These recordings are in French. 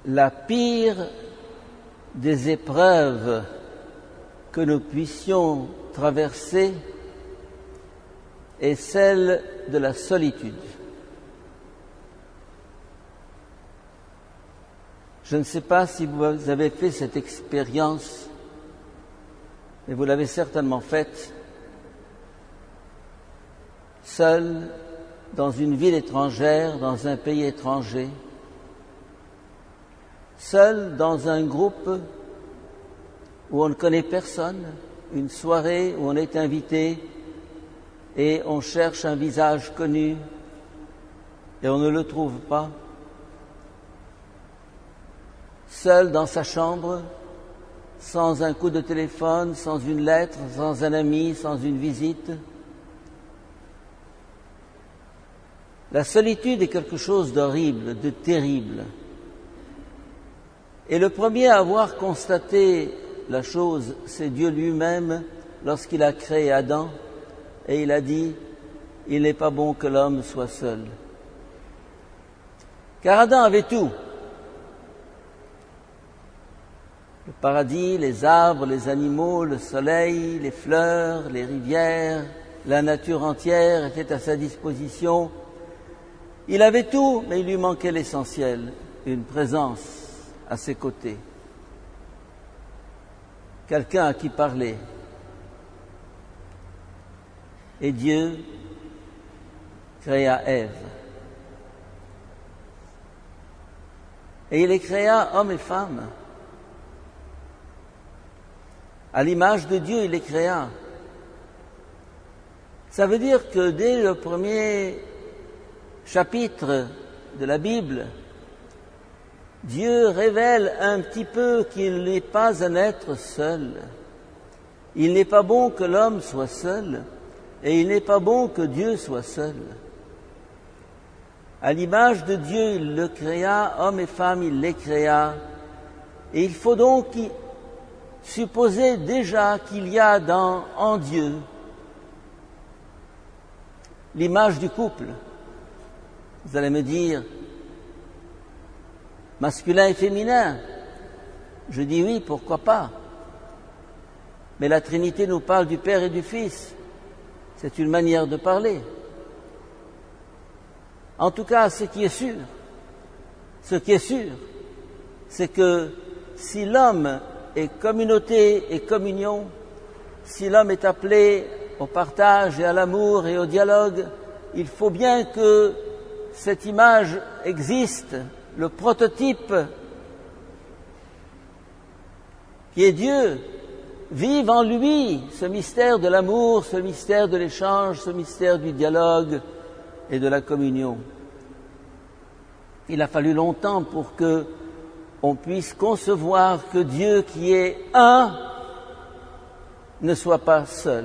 la pire des épreuves que nous puissions traverser est celle de la solitude. Je ne sais pas si vous avez fait cette expérience, mais vous l'avez certainement faite, seul, dans une ville étrangère, dans un pays étranger, seul dans un groupe où on ne connaît personne, une soirée où on est invité et on cherche un visage connu et on ne le trouve pas, seul dans sa chambre, sans un coup de téléphone, sans une lettre, sans un ami, sans une visite. La solitude est quelque chose d'horrible, de terrible. Et le premier à avoir constaté la chose, c'est Dieu lui-même lorsqu'il a créé Adam et il a dit « Il n'est pas bon que l'homme soit seul ». Car Adam avait tout. Le paradis, les arbres, les animaux, le soleil, les fleurs, les rivières, la nature entière était à sa disposition. Il avait tout, mais il lui manquait l'essentiel, une présence à ses côtés. Quelqu'un à qui parler. Et Dieu créa Ève. Et il les créa hommes et femmes. À l'image de Dieu, il les créa. Ça veut dire que dès le premier chapitre de la Bible, Dieu révèle un petit peu qu'il n'est pas un être seul. Il n'est pas bon que l'homme soit seul, et il n'est pas bon que Dieu soit seul. À l'image de Dieu, il le créa, hommes et femmes, il les créa. Et il faut donc supposer déjà qu'il y a en Dieu l'image du couple. Vous allez me dire, masculin et féminin. Je dis oui, pourquoi pas. Mais la Trinité nous parle du Père et du Fils. C'est une manière de parler. En tout cas, ce qui est sûr, c'est que si l'homme est communauté et communion, si l'homme est appelé au partage et à l'amour et au dialogue, il faut bien que cette image existe, le prototype qui est Dieu, vive en lui ce mystère de l'amour, ce mystère de l'échange, ce mystère du dialogue et de la communion. Il a fallu longtemps pour que on puisse concevoir que Dieu qui est un ne soit pas seul.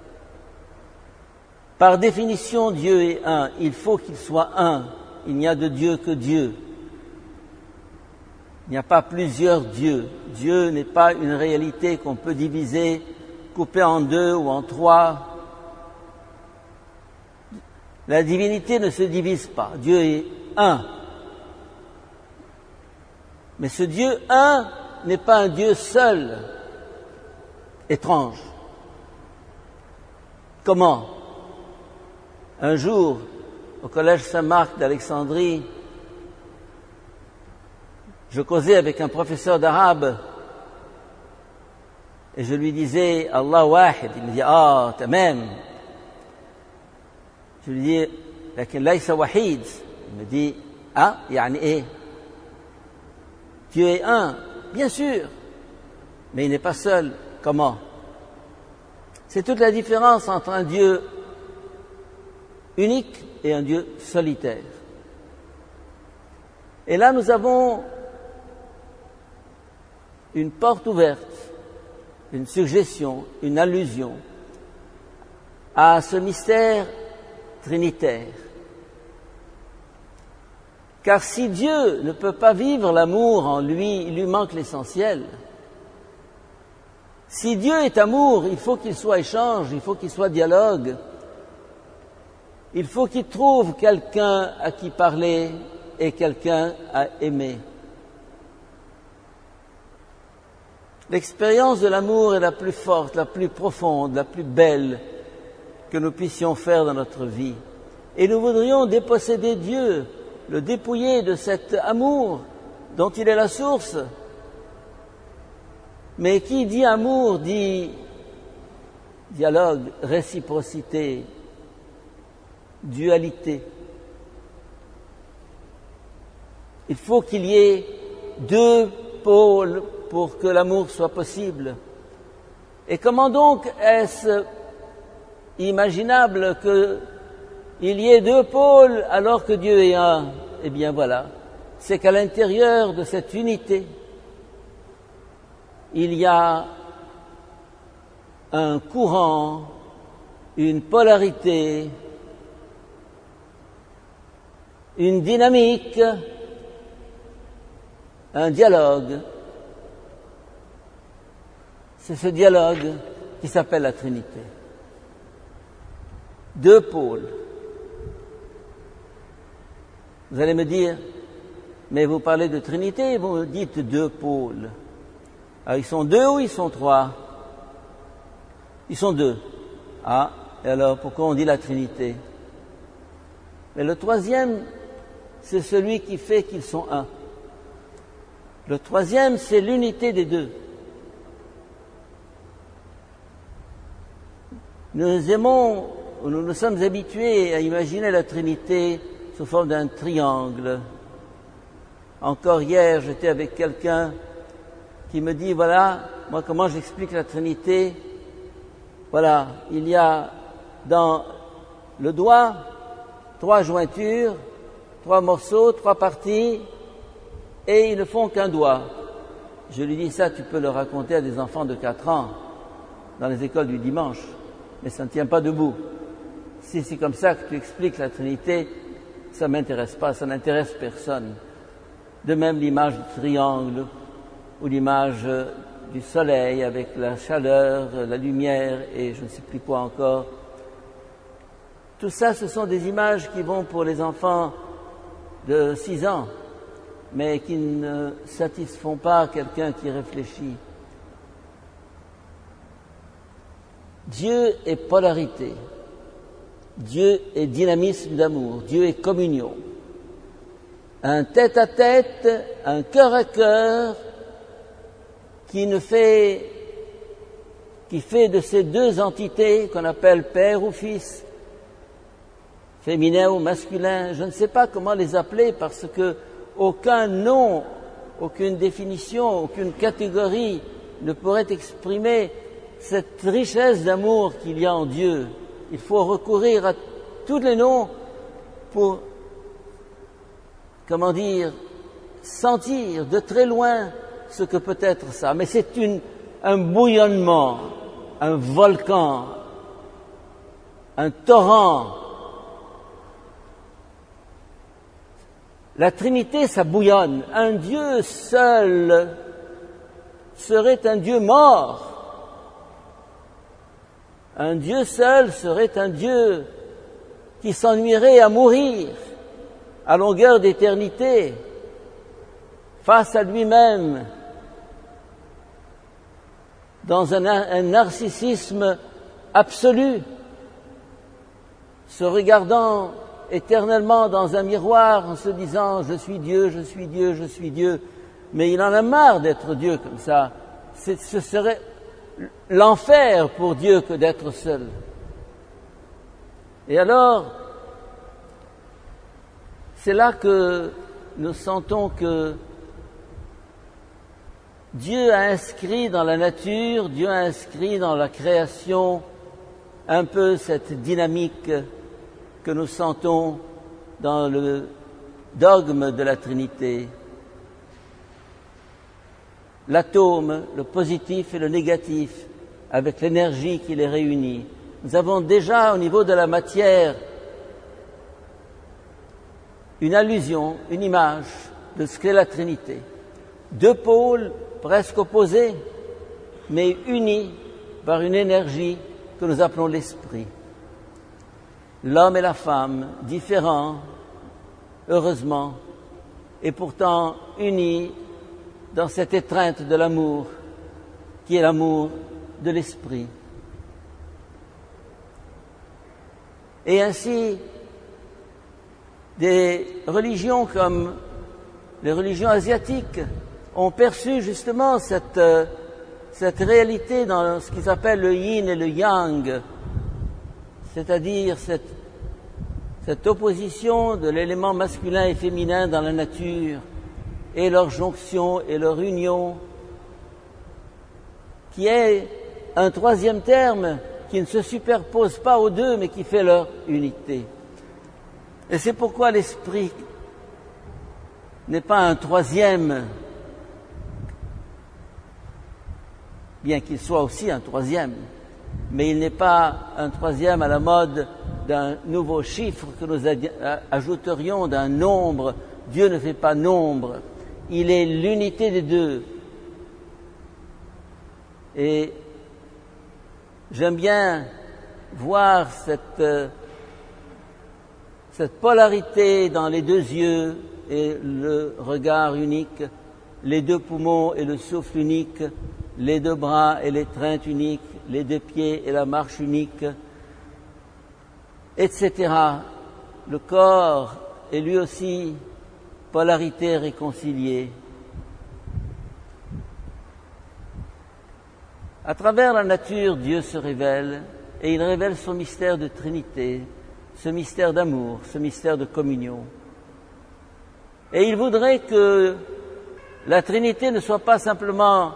Par définition, Dieu est un. Il faut qu'il soit un. Il n'y a de Dieu que Dieu. Il n'y a pas plusieurs dieux. Dieu n'est pas une réalité qu'on peut diviser, couper en deux ou en trois. La divinité ne se divise pas. Dieu est un. Mais ce Dieu un n'est pas un Dieu seul. Étrange. Comment ? Un jour, au collège Saint-Marc d'Alexandrie, je causais avec un professeur d'arabe et je lui disais « Allah wahid ». Il me dit « Ah, tamam ». Je lui dis « Lakin laysa wahid ». Il me dit « Ah, yani eh ». Dieu est un, bien sûr, mais il n'est pas seul. Comment ? C'est toute la différence entre un Dieu unique et un Dieu solitaire. Et là, nous avons une porte ouverte, une suggestion, une allusion à ce mystère trinitaire. Car si Dieu ne peut pas vivre l'amour en lui, il lui manque l'essentiel. Si Dieu est amour, il faut qu'il soit échange, il faut qu'il soit dialogue. Il faut qu'il trouve quelqu'un à qui parler et quelqu'un à aimer. L'expérience de l'amour est la plus forte, la plus profonde, la plus belle que nous puissions faire dans notre vie. Et nous voudrions déposséder Dieu, le dépouiller de cet amour dont il est la source. Mais qui dit amour dit dialogue, réciprocité, dualité. Il faut qu'il y ait deux pôles pour que l'amour soit possible. Et comment donc est-ce imaginable qu'il y ait deux pôles alors que Dieu est un? Eh bien voilà, c'est qu'à l'intérieur de cette unité, il y a un courant, une polarité, une dynamique, un dialogue. C'est ce dialogue qui s'appelle la Trinité. Deux pôles. Vous allez me dire, mais vous parlez de Trinité, vous dites deux pôles. Alors, ils sont deux ou ils sont trois? Ils sont deux. Ah, et alors pourquoi on dit la Trinité? Mais le troisième, c'est celui qui fait qu'ils sont un. Le troisième, c'est l'unité des deux. Nous nous sommes habitués à imaginer la Trinité sous forme d'un triangle. Encore hier, j'étais avec quelqu'un qui me dit, voilà, moi comment j'explique la Trinité? Voilà, il y a dans le doigt 3 jointures, 3 morceaux, 3 parties, et ils ne font qu'un doigt. Je lui dis, ça tu peux le raconter à des enfants de 4 ans dans les écoles du dimanche, mais ça ne tient pas debout. Si c'est comme ça que tu expliques la Trinité, ça ne m'intéresse pas, ça n'intéresse personne. De même l'image du triangle ou l'image du soleil avec la chaleur, la lumière et je ne sais plus quoi encore. Tout ça, ce sont des images qui vont pour les enfants de 6 ans, mais qui ne satisfont pas quelqu'un qui réfléchit. Dieu est polarité, Dieu est dynamisme d'amour, Dieu est communion. Un tête-à-tête, un cœur à cœur, qui fait de ces deux entités qu'on appelle père ou fils, féminin ou masculin, je ne sais pas comment les appeler parce que aucun nom, aucune définition, aucune catégorie ne pourrait exprimer cette richesse d'amour qu'il y a en Dieu. Il faut recourir à tous les noms pour, sentir de très loin ce que peut être ça. Mais c'est un bouillonnement, un volcan, un torrent. La Trinité, ça bouillonne. Un Dieu seul serait un Dieu mort. Un Dieu seul serait un Dieu qui s'ennuierait à mourir à longueur d'éternité face à lui-même dans un narcissisme absolu, se regardant éternellement dans un miroir en se disant « je suis Dieu, je suis Dieu, je suis Dieu ». Mais il en a marre d'être Dieu comme ça. Ce serait l'enfer pour Dieu que d'être seul. Et alors, c'est là que nous sentons que Dieu a inscrit dans la nature, Dieu a inscrit dans la création un peu cette dynamique que nous sentons dans le dogme de la Trinité. L'atome, le positif et le négatif, avec l'énergie qui les réunit. Nous avons déjà au niveau de la matière une allusion, une image de ce qu'est la Trinité. Deux pôles presque opposés, mais unis par une énergie que nous appelons l'esprit. L'homme et la femme, différents, heureusement, et pourtant unis dans cette étreinte de l'amour qui est l'amour de l'esprit. Et ainsi, des religions comme les religions asiatiques ont perçu justement cette réalité dans ce qu'ils appellent le yin et le yang, c'est-à-dire cette opposition de l'élément masculin et féminin dans la nature et leur jonction et leur union, qui est un troisième terme qui ne se superpose pas aux deux, mais qui fait leur unité. Et c'est pourquoi l'esprit n'est pas un troisième, bien qu'il soit aussi un troisième, mais il n'est pas un troisième à la mode d'un nouveau chiffre que nous ajouterions d'un nombre. Dieu ne fait pas nombre, il est l'unité des deux. Et j'aime bien voir cette polarité dans les deux yeux et le regard unique, les deux poumons et le souffle unique, les deux bras et l'étreinte unique, les deux pieds et la marche unique, etc. Le corps est lui aussi polarité réconciliée. À travers la nature, Dieu se révèle et il révèle son mystère de Trinité, ce mystère d'amour, ce mystère de communion. Et il voudrait que la Trinité ne soit pas simplement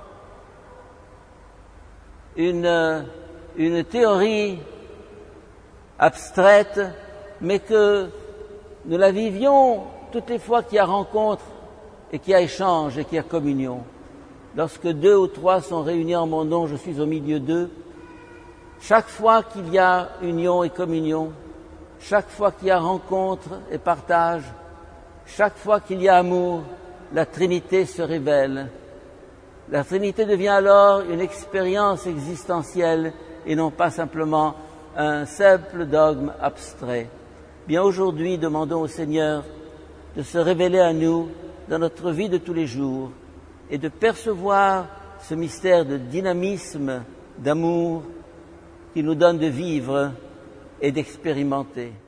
une théorie abstraite, mais que nous la vivions toutes les fois qu'il y a rencontre et qu'il y a échange et qu'il y a communion. Lorsque 2 ou 3 sont réunis en mon nom, je suis au milieu d'eux. Chaque fois qu'il y a union et communion, chaque fois qu'il y a rencontre et partage, chaque fois qu'il y a amour, la Trinité se révèle. La Trinité devient alors une expérience existentielle et non pas simplement un simple dogme abstrait. Bien aujourd'hui, demandons au Seigneur de se révéler à nous dans notre vie de tous les jours et de percevoir ce mystère de dynamisme, d'amour qui nous donne de vivre et d'expérimenter.